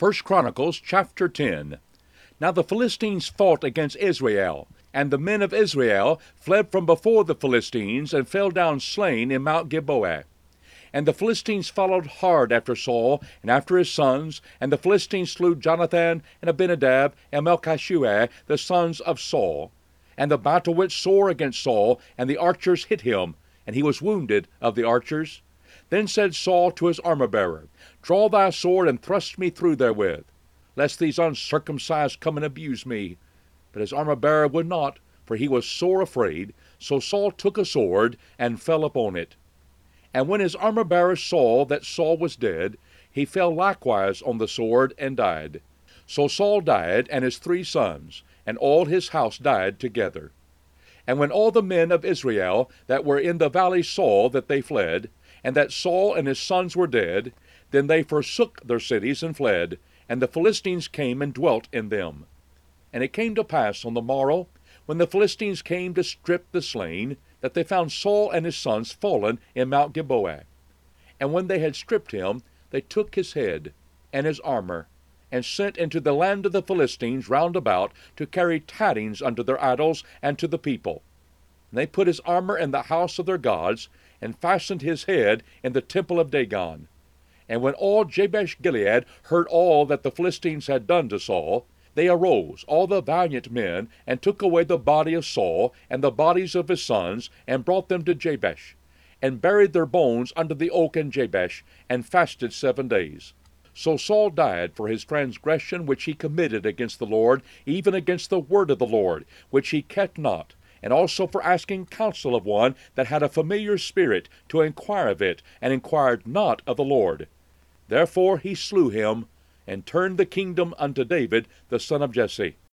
First Chronicles chapter 10. Now the Philistines fought against Israel, and the men of Israel fled from before the Philistines, and fell down slain in Mount Gilboa. And the Philistines followed hard after Saul, and after his sons, and the Philistines slew Jonathan, and Abinadab, and Melchishua, the sons of Saul. And the battle went sore against Saul, and the archers hit him, and he was wounded of the archers. Then said Saul to his armor-bearer, Draw thy sword, and thrust me through therewith, lest these uncircumcised come and abuse me. But his armor-bearer would not, for he was sore afraid. So Saul took a sword, and fell upon it. And when his armor-bearer saw that Saul was dead, he fell likewise on the sword, and died. So Saul died, and his 3 sons, and all his house died together. And when all the men of Israel that were in the valley saw that they fled, and that Saul and his sons were dead, then they forsook their cities and fled, and the Philistines came and dwelt in them. And it came to pass on the morrow, when the Philistines came to strip the slain, that they found Saul and his sons fallen in Mount Gilboa. And when they had stripped him, they took his head and his armor, and sent into the land of the Philistines round about to carry tidings unto their idols and to the people. And they put his armor in the house of their gods, and fastened his head in the temple of Dagon. And when all Jabesh Gilead heard all that the Philistines had done to Saul, they arose, all the valiant men, and took away the body of Saul, and the bodies of his sons, and brought them to Jabesh, and buried their bones under the oak in Jabesh, and fasted 7 days. So Saul died for his transgression which he committed against the Lord, even against the word of the Lord, which he kept not, and also for asking counsel of one that had a familiar spirit to inquire of it, and inquired not of the Lord. Therefore he slew him, and turned the kingdom unto David the son of Jesse.